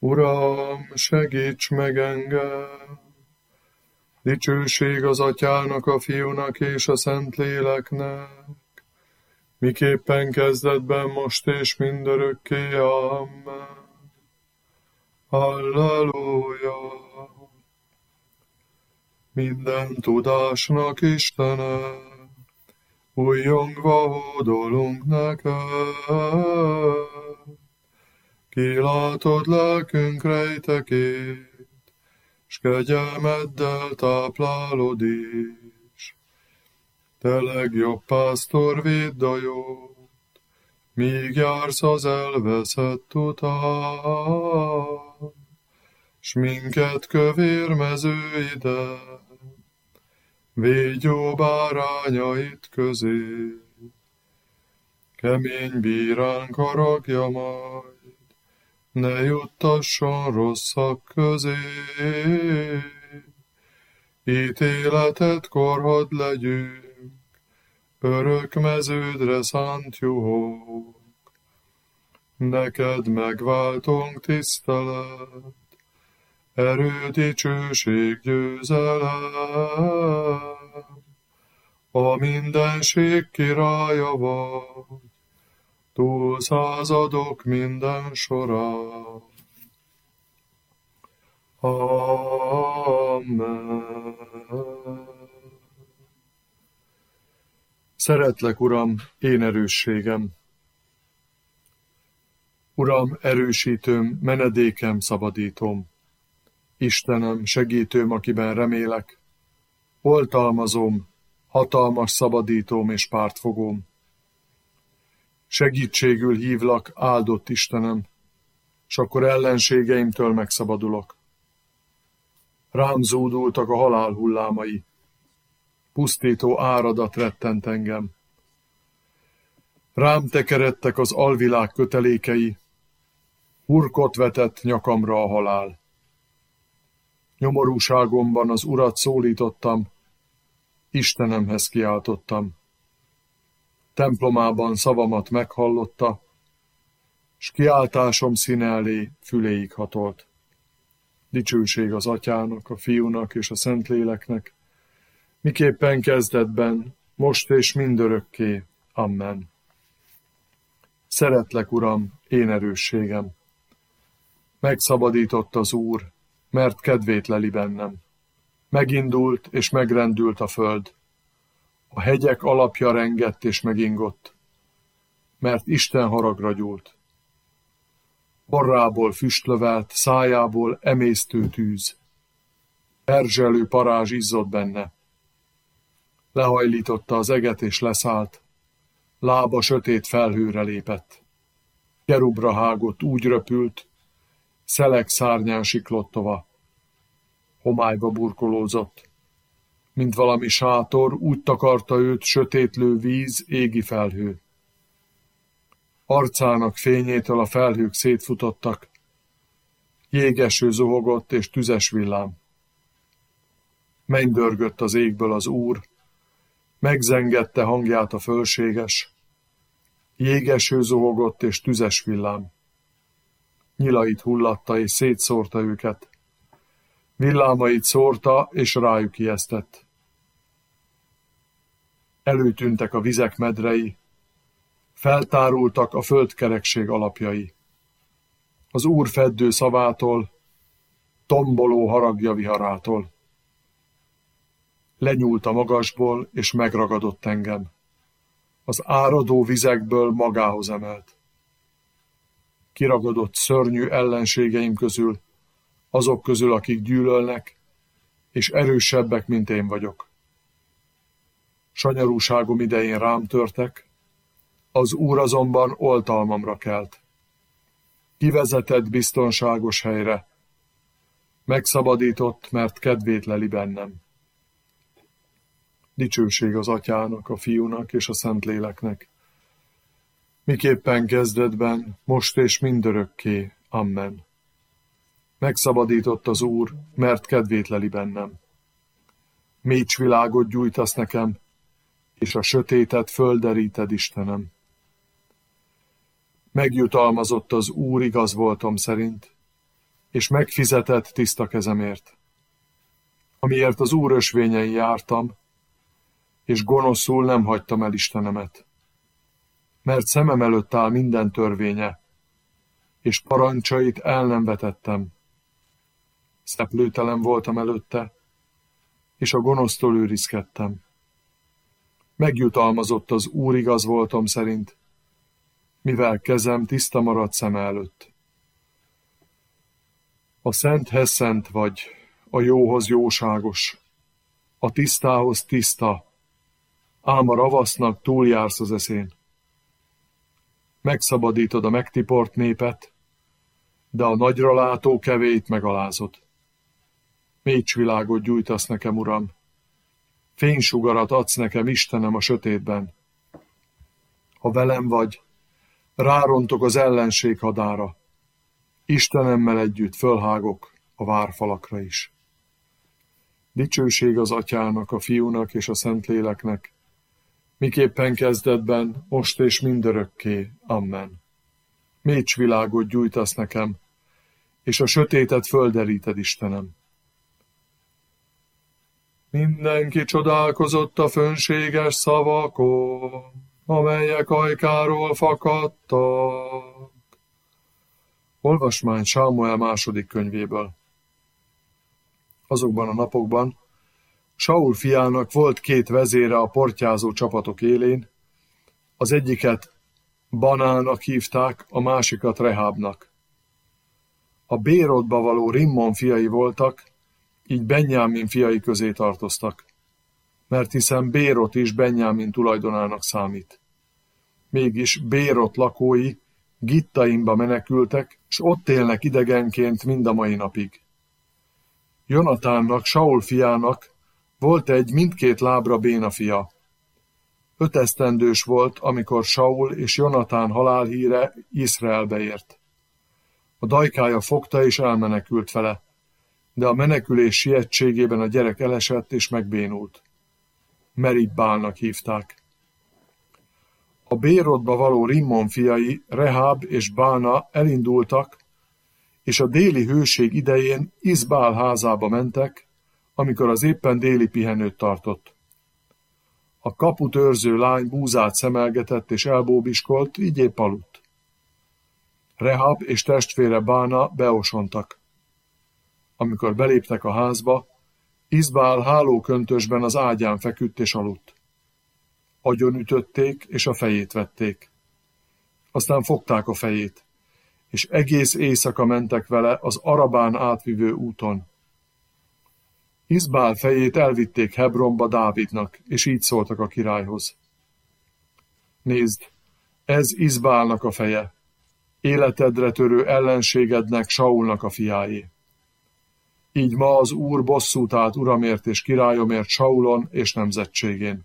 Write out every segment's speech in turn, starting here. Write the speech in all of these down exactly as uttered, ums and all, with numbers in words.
Uram, segíts meg engem! Dicsőség az Atyának, a Fiúnak és a Szentléleknek, miképpen kezdetben, most és mindörökké. Amen. Halleluja! Minden tudásnak Istene, újjongva hódolunk neked. Kilátod lelkünk rejtekét, s kegyelmeddel táplálod is. Te legjobb pásztor, védd a jót, míg jársz az elveszett után, s minket kövér mezőiden, védj jó bárányait közé. Kemény bíránk haragja majd, ne juttasson rosszak közé. Ítéletet hadd legyünk, örök meződre szánt juhok. Neked megváltunk tisztelet, erő, dicsőség, győzelem. A mindenség királya vagy, túl századok minden során. Amen. Szeretlek, Uram, én erősségem. Uram, erősítőm, menedékem, szabadítom. Istenem, segítőm, akiben remélek. Oltalmazom, hatalmas szabadítóm és pártfogóm. Segítségül hívlak, áldott Istenem, s akkor ellenségeimtől megszabadulok. Rám zúdultak a halál hullámai, pusztító áradat rettent engem. Rám tekeredtek az alvilág kötelékei, hurkot vetett nyakamra a halál. Nyomorúságomban az Urat szólítottam, Istenemhez kiáltottam. Templomában szavamat meghallotta, s kiáltásom színe elé füléig hatolt. Dicsőség az Atyának, a Fiúnak és a Szentléleknek, miképpen kezdetben, most és mindörökké. Amen. Szeretlek, Uram, én erősségem. Megszabadított az Úr, mert kedvét leli bennem. Megindult és megrendült a föld. A hegyek alapja rengett és megingott, mert Isten haragra gyúlt. Orrából füstlövelt, szájából emésztő tűz. Erzselő parázs izzott benne. Lehajlította az eget és leszállt, lába sötét felhőre lépett. Kerubra hágott, úgy röpült, szelek szárnyán siklott tova. Homályba burkolózott, mint valami sátor, úgy takarta őt sötétlő víz, égi felhő. Arcának fényétől a felhők szétfutottak, jégeső zuhogott és tüzes villám. Mennydörgött az égből az Úr, megzengette hangját a fölséges, jégeső zuhogott és tüzes villám. Nyilait hullatta és szétszórta őket, villámait szórta és rájuk ijesztett. Előtűntek a vizek medrei, feltárultak a földkerekség alapjai. Az Úr feddő szavától, tomboló haragja viharától. Lenyúlt a magasból, és megragadott engem. Az áradó vizekből magához emelt. Kiragadott szörnyű ellenségeim közül, azok közül, akik gyűlölnek, és erősebbek, mint én vagyok. Sanyarúságom idején rám törtek, az Úr azonban oltalmamra kelt. Kivezetett biztonságos helyre, megszabadított, mert kedvét leli bennem. Dicsőség az Atyának, a Fiúnak és a Szentléleknek, miképpen kezdetben, most és mindörökké. Amen. Megszabadított az Úr, mert kedvét leli bennem. Mécs világot gyújtasz nekem, és a sötétet földeríted, Istenem. Megjutalmazott az Úr igaz voltom szerint, és megfizetett tiszta kezemért, amiért az Úr ösvényein jártam, és gonoszul nem hagytam el Istenemet. Mert szemem előtt áll minden törvénye, és parancsait el nem vetettem. Szeplőtelen voltam előtte, és a gonosztól őrizkedtem. Megjutalmazott az Úr igaz voltom szerint, mivel kezem tiszta maradt szeme előtt. A szenthez szent vagy, a jóhoz jóságos, a tisztához tiszta, ám a ravasznak túljársz az eszén. Megszabadítod a megtiport népet, de a nagyra látó kevét megalázod. Mécsvilágot gyújtasz nekem, Uram, fénysugarat adsz nekem, Istenem, a sötétben. Ha velem vagy, rárontok az ellenség hadára, Istenemmel együtt fölhágok a várfalakra is. Dicsőség az Atyának, a Fiúnak és a Szentléleknek, miképpen kezdetben, most és mindörökké. Amen. Mécsvilágot gyújtasz nekem, és a sötétet földeríted, Istenem. Mindenki csodálkozott a fönséges szavakon, amelyek ajkáról fakadtak. Olvasmány Sámuel második könyvéből. Azokban a napokban Saul fiának volt két vezére a portyázó csapatok élén, az egyiket Banának hívták, a másikat Rehábnak. A Bérodba való Rimmon fiai voltak, így Benjámin fiai közé tartoztak, mert hiszen Bérot is Benjámin tulajdonának számít. Mégis Bérot lakói Gittaimba menekültek, s ott élnek idegenként mind a mai napig. Jonatánnak, Saul fiának volt egy mindkét lábra béna fia. Öt esztendős volt, amikor Saul és Jonatán halálhíre Izraelbe ért. A dajkája fogta és elmenekült vele, de a menekülés sietségében a gyerek elesett és megbénult. Meribbálnak hívták. A Bérodba való Rimmon fiai, Reháb és Bána elindultak, és a déli hőség idején Izbál házába mentek, amikor az éppen déli pihenőt tartott. A kaput őrző lány búzát szemelgetett és elbóbiskolt, így épp aludt. Reháb és testvére Bána beosontak. Amikor beléptek a házba, Izbál hálóköntösben az ágyán feküdt és aludt. Agyonütötték, és a fejét vették. Aztán fogták a fejét, és egész éjszaka mentek vele az Arabán átvivő úton. Izbál fejét elvitték Hebronba Dávidnak, és így szóltak a királyhoz. Nézd, ez Izbálnak a feje, életedre törő ellenségednek, Saulnak a fiáé. Így ma az Úr bosszút állt uramért és királyomért Saulon és nemzetségén.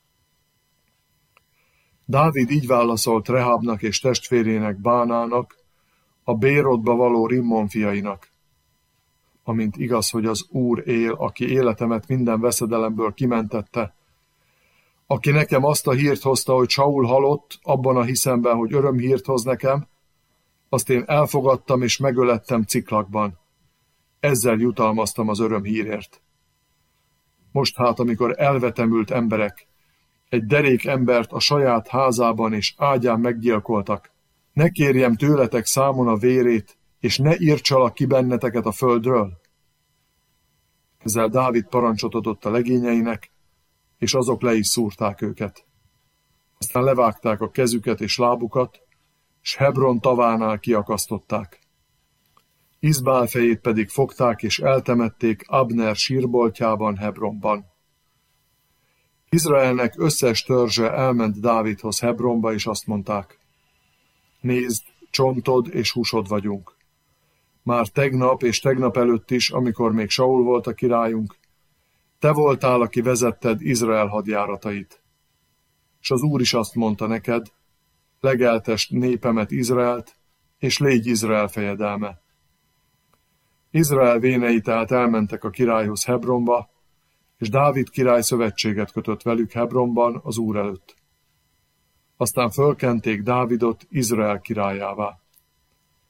Dávid így válaszolt Rehábnak és testvérének Bánának, a Bérodba való Rimmon fiainak. Amint igaz, hogy az Úr él, aki életemet minden veszedelemből kimentette, aki nekem azt a hírt hozta, hogy Saul halott, abban a hiszemben, hogy örömhírt hoz nekem, azt én elfogadtam és megölettem Ciklagban. Ezzel jutalmaztam az örömhírért. Most hát, amikor elvetemült emberek egy derék embert a saját házában és ágyán meggyilkoltak, ne kérjem tőletek számon a vérét, és ne írtsalak ki benneteket a földről. Ezzel Dávid parancsot adott a legényeinek, és azok le is szúrták őket. Aztán levágták a kezüket és lábukat, s Hebron tavánál kiakasztották. Izbál fejét pedig fogták és eltemették Abner sírboltjában Hebronban. Izraelnek összes törzse elment Dávidhoz Hebronba, és azt mondták: Nézd, csontod és húsod vagyunk. Már tegnap és tegnap előtt is, amikor még Saul volt a királyunk, te voltál, aki vezetted Izrael hadjáratait. És az Úr is azt mondta neked: legeltest népemet Izraelt, és légy Izrael fejedelme. Izrael vénei tehát elmentek a királyhoz Hebronba, és Dávid király szövetséget kötött velük Hebronban az Úr előtt. Aztán fölkenték Dávidot Izrael királyává.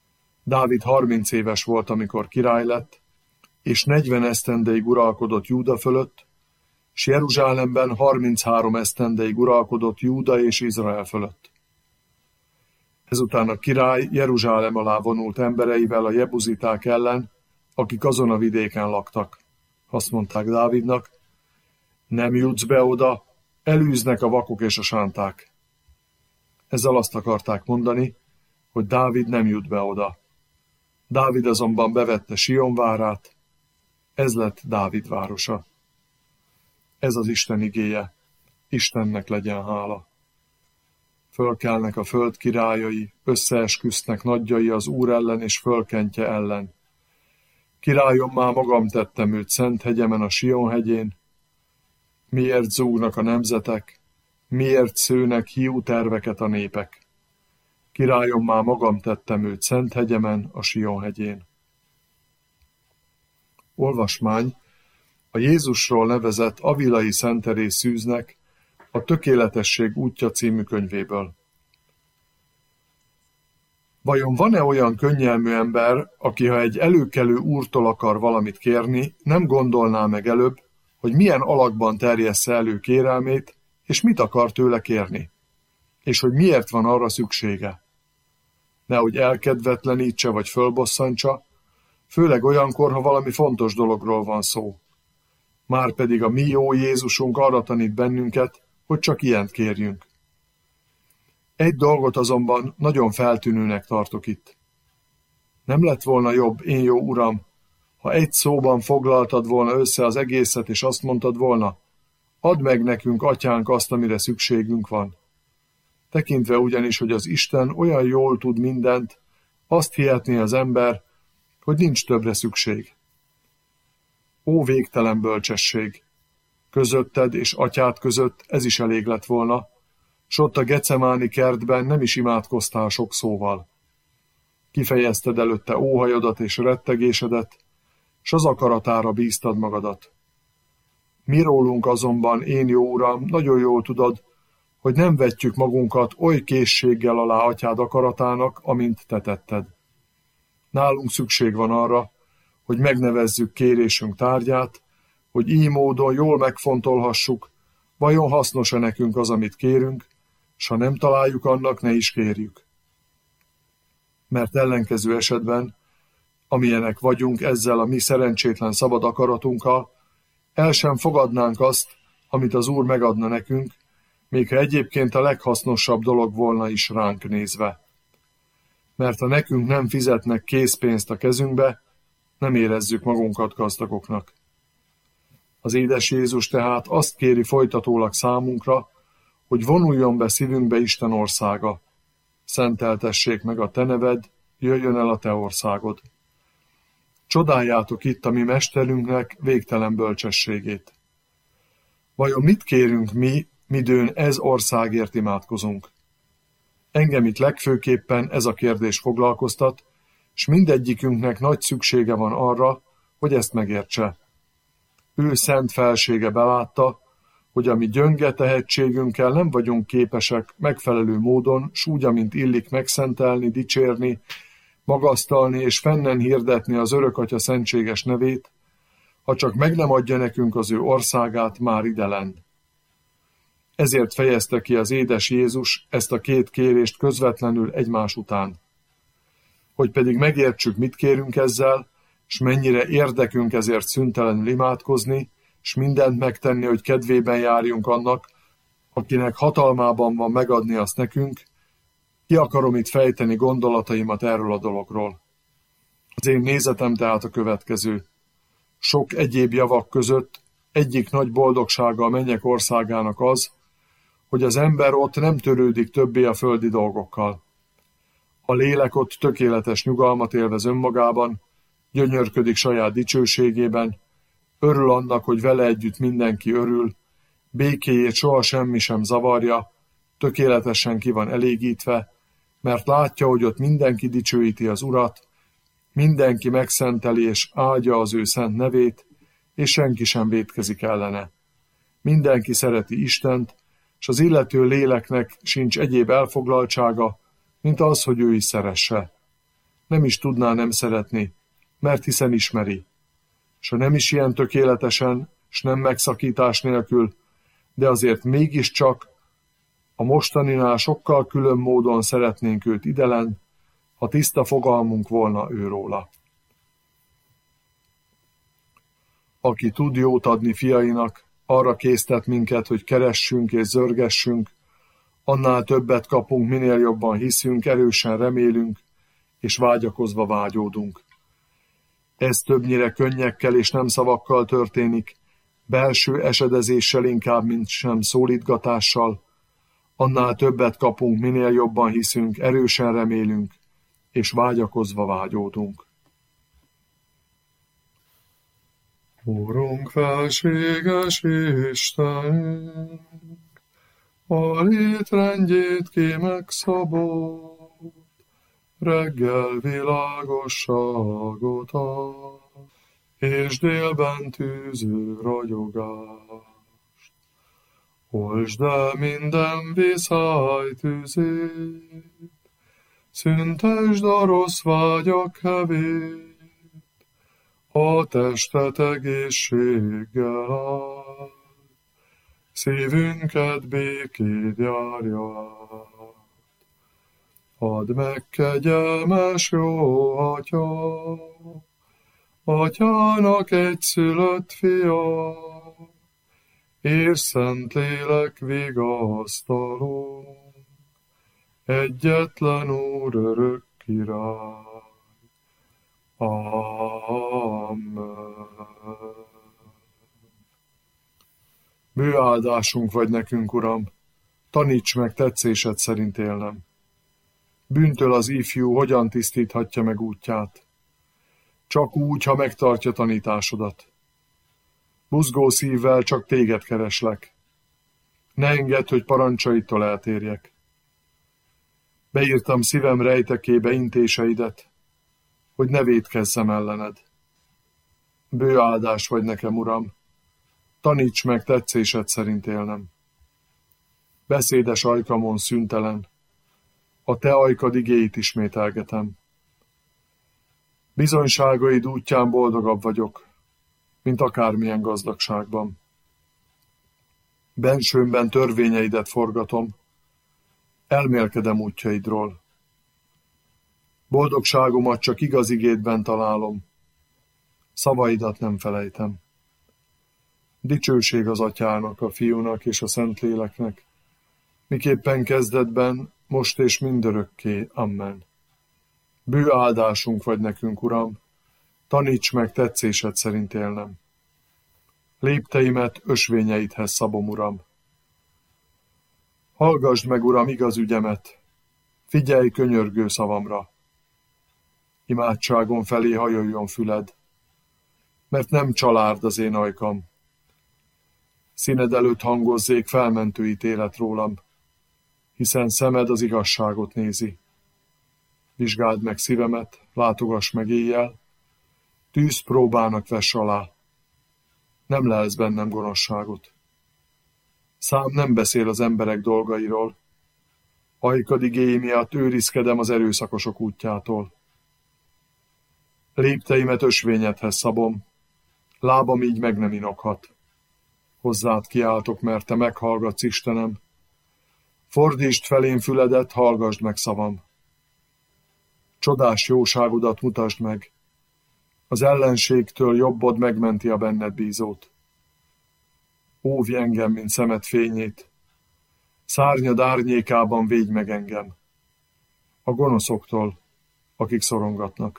Dávid harminc éves volt, amikor király lett, és negyven esztendeig uralkodott Júda fölött, s Jeruzsálemben harminchárom esztendeig uralkodott Júda és Izrael fölött. Ezután a király Jeruzsálem alá vonult embereivel a jebuziták ellen, akik azon a vidéken laktak. Azt mondták Dávidnak, nem jutsz be oda, elűznek a vakok és a sánták. Ezzel azt akarták mondani, hogy Dávid nem jut be oda. Dávid azonban bevette Sion várát, ez lett Dávid városa. Ez az Isten igéje, Istennek legyen hála. Fölkelnek a föld királyai, összeesküsznek nagyjai az Úr ellen és fölkentje ellen. Királyommá magam tettem őt szent hegyemen a Sion hegyén. Miért zúgnak a nemzetek, miért szőnek hiú terveket a népek? Királyommá magam tettem őt szent hegyemen a Sion hegyén. Olvasmány a Jézusról nevezett Avilai Szent Teréz Szűznek a Tökéletesség útja című könyvéből. Vajon van-e olyan könnyelmű ember, aki, ha egy előkelő úrtól akar valamit kérni, nem gondolná meg előbb, hogy milyen alakban terjessze elő kérelmét, és mit akar tőle kérni, és hogy miért van arra szüksége? Nehogy elkedvetlenítse vagy fölbosszantsa, főleg olyankor, ha valami fontos dologról van szó. Márpedig a mi jó Jézusunk arra tanít bennünket, hogy csak ilyent kérjünk. Egy dolgot azonban nagyon feltűnőnek tartok itt. Nem lett volna jobb, én jó Uram, ha egy szóban foglaltad volna össze az egészet, és azt mondtad volna, add meg nekünk, atyánk, azt, amire szükségünk van. Tekintve ugyanis, hogy az Isten olyan jól tud mindent, azt hihetné az ember, hogy nincs többre szükség. Ó, végtelen bölcsesség! Közötted és atyád között ez is elég lett volna, s ott a Gecemáni kertben nem is imádkoztál sok szóval. Kifejezted előtte óhajodat és rettegésedet, s az akaratára bíztad magadat. Mi rólunk azonban, én jó Uram, nagyon jól tudod, hogy nem vetjük magunkat oly készséggel alá atyád akaratának, amint te tetted. Nálunk szükség van arra, hogy megnevezzük kérésünk tárgyát, hogy így módon jól megfontolhassuk, vajon hasznos-e nekünk az, amit kérünk, s ha nem találjuk annak, ne is kérjük. Mert ellenkező esetben, amilyenek vagyunk ezzel a mi szerencsétlen szabad akaratunkkal, el sem fogadnánk azt, amit az Úr megadna nekünk, még ha egyébként a leghasznosabb dolog volna is ránk nézve. Mert ha nekünk nem fizetnek készpénzt a kezünkbe, nem érezzük magunkat gazdagoknak. Az édes Jézus tehát azt kéri folytatólag számunkra, hogy vonuljon be szívünkbe Isten országa. Szenteltessék meg a te neved, jöjjön el a te országod. Csodáljátok itt a mi mesterünknek végtelen bölcsességét. Vajon mit kérünk mi, midőn ez országért imádkozunk? Engem itt legfőképpen ez a kérdés foglalkoztat, s mindegyikünknek nagy szüksége van arra, hogy ezt megértse. Ő szent felsége belátta, hogy a mi gyönge tehetségünkkel nem vagyunk képesek megfelelő módon, s úgy, amint illik megszentelni, dicsérni, magasztalni és fennen hirdetni az Örökatya szentséges nevét, ha csak meg nem adja nekünk az ő országát már idelen. Ezért fejezte ki az édes Jézus ezt a két kérést közvetlenül egymás után. Hogy pedig megértsük, mit kérünk ezzel, s mennyire érdekünk ezért szüntelenül imádkozni, s mindent megtenni, hogy kedvében járjunk annak, akinek hatalmában van megadni azt nekünk, ki akarom itt fejteni gondolataimat erről a dologról. Az én nézetem tehát a következő. Sok egyéb javak között egyik nagy boldogsága a mennyek országának az, hogy az ember ott nem törődik többé a földi dolgokkal. A lélek ott tökéletes nyugalmat élvez önmagában, gyönyörködik saját dicsőségében, örül annak, hogy vele együtt mindenki örül, békéjét soha semmi sem zavarja, tökéletesen ki van elégítve, mert látja, hogy ott mindenki dicsőíti az Urat, mindenki megszenteli és áldja az ő szent nevét, és senki sem vétkezik ellene. Mindenki szereti Istent, s az illető léleknek sincs egyéb elfoglaltsága, mint az, hogy ő is szeresse. nem is tudná nem szeretni, mert hiszen ismeri. S ha nem is ilyen tökéletesen, s nem megszakítás nélkül, de azért mégiscsak a mostaninál sokkal külön módon szeretnénk őt idelen, ha tiszta fogalmunk volna őróla. Aki tud jót adni fiainak, arra késztet minket, hogy keressünk és zörgessünk, annál többet kapunk, minél jobban hiszünk, erősen remélünk, és vágyakozva vágyódunk. Ez többnyire könnyekkel és nem szavakkal történik, belső esedezéssel inkább, mint sem szólítgatással, annál többet kapunk, minél jobban hiszünk, erősen remélünk, és vágyakozva vágyódunk. Úrunk, felséges Istenünk, a létrendjét ki megszabott, reggel világosságot ad, és délben tűző ragyogást. Oltsd el minden viszály tüzét, szüntesd a rossz vágyak hevét, a testet egészséggel áld, szívünket békét járja át. Add meg kegyelmes jó Atya, Atyának egyszülött fia, és Szentlélek vigasztaló, egyetlen Úr örök király. Amen. Bő áldásunk vagy nekünk, Uram, taníts meg tetszésed szerint élnem. Bűntől az ifjú hogyan tisztíthatja meg útját? Csak úgy, ha megtartja tanításodat. Buzgó szívvel csak téged kereslek. Ne engedd, hogy parancsaitól eltérjek. Beírtam szívem rejtekébe intéseidet, hogy ne vétkezzem ellened. Bő áldás vagy nekem, Uram, taníts meg tetszésed szerint élnem. Beszédes ajkamon szüntelen, a te ajkad igéit ismételgetem. Bizonyságaid útján boldogabb vagyok, mint akármilyen gazdagságban. Bensőmben törvényeidet forgatom, elmélkedem útjaidról. Boldogságomat csak igaz igédben találom, szavaidat nem felejtem. Dicsőség az Atyának, a Fiúnak és a Szentléleknek, miképpen kezdetben, most és mindörökké. Amen. Bő áldásunk vagy nekünk, Uram, taníts meg tetszésed szerint élnem. Lépteimet ösvényeidhez szabom, Uram. Hallgasd meg, Uram, igaz ügyemet, figyelj könyörgő szavamra. Imádságom felé hajoljon füled, mert nem csalárd az én ajkam. Színed előtt hangozzék felmentő ítélet rólam, hiszen szemed az igazságot nézi. Vizsgáld meg szívemet, látogass meg éjjel, tűzpróbának vess alá. Nem lelsz bennem gonoszságot. Szám nem beszél az emberek dolgairól, ajkad igéi miatt őrizkedem az erőszakosok útjától. Lépteimet ösvényedhez szabom, lábam így meg nem inokhat. Hozzád kiáltok, mert te meghallgatsz, Istenem. Fordítsd felém füledet, hallgasd meg szavam. Csodás jóságodat mutasd meg. Az ellenségtől jobbod megmenti a benned bízót. Óvj engem, mint szemed fényét. Szárnyad árnyékában védj meg engem. A gonoszoktól, akik szorongatnak.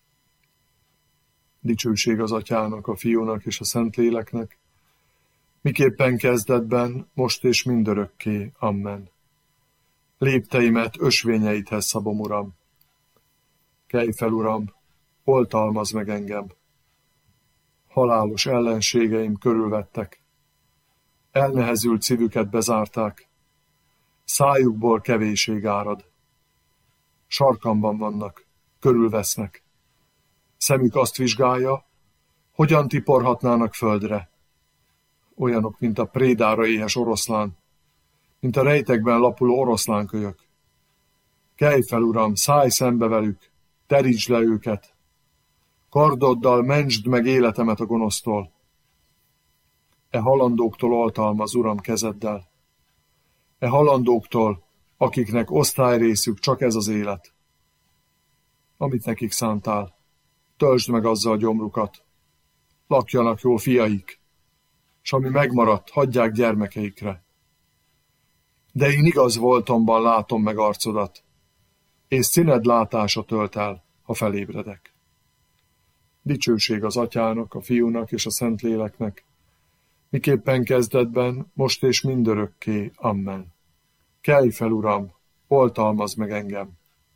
Dicsőség az Atyának, a Fiúnak és a Szentléleknek, miképpen kezdetben, most és mindörökké. Amen. Lépteimet ösvényeidhez szabom, Uram. Kelj fel, Uram, oltalmazz meg engem. Halálos ellenségeim körülvettek. Elnehezült szívüket bezárták. Szájukból kevéség árad. Sarkamban vannak, körülvesznek. Szemük azt vizsgálja, hogyan tiporhatnának földre. Olyanok, mint a prédára éhes oroszlán, mint a rejtekben lapuló oroszlánkölyök. Kelj fel, Uram, szállj szembe velük, terítsd le őket. Kardoddal mentsd meg életemet a gonosztól. E halandóktól oltalmaz, Uram, kezeddel. E halandóktól, akiknek osztályrészük csak ez az élet. Amit nekik szántál, töltsd meg azzal gyomrukat. Lakjanak jól fiaik, s ami megmaradt, hagyják gyermekeikre. De én igaz voltomban látom meg arcodat, és színed látása tölt el, ha felébredek. Dicsőség az Atyának, a Fiúnak és a Szentléleknek, miképpen kezdetben, most és mindörökké. Amen. Kelj fel, Uram, oltalmazd meg engem.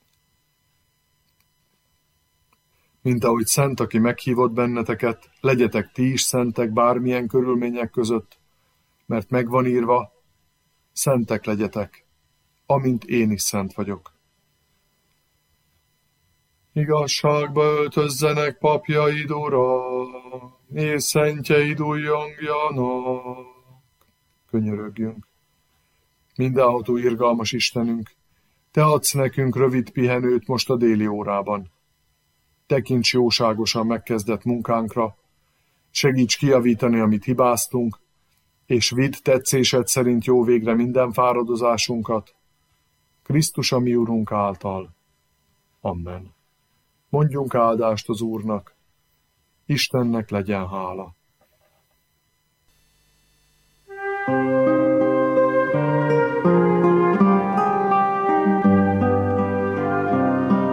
Mint ahogy szent, aki meghívott benneteket, legyetek ti is szentek bármilyen körülmények között, mert megvan írva, szentek legyetek, amint én is szent vagyok. Igazságba öltözzenek papjaid, Uram, és szentjeid újjongjanak. Könyörögjünk. Mindenható irgalmas Istenünk, te adsz nekünk rövid pihenőt most a déli órában. Tekints jóságosan megkezdett munkánkra, segíts kijavítani, amit hibáztunk, és vidd tetszésed szerint jó végre minden fáradozásunkat, Krisztus a mi Urunk által. Amen. Mondjunk áldást az Úrnak, Istennek legyen hála.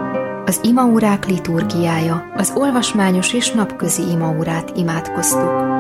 Az imaórák liturgiája, az olvasmányos és napközi imaórát imádkoztuk.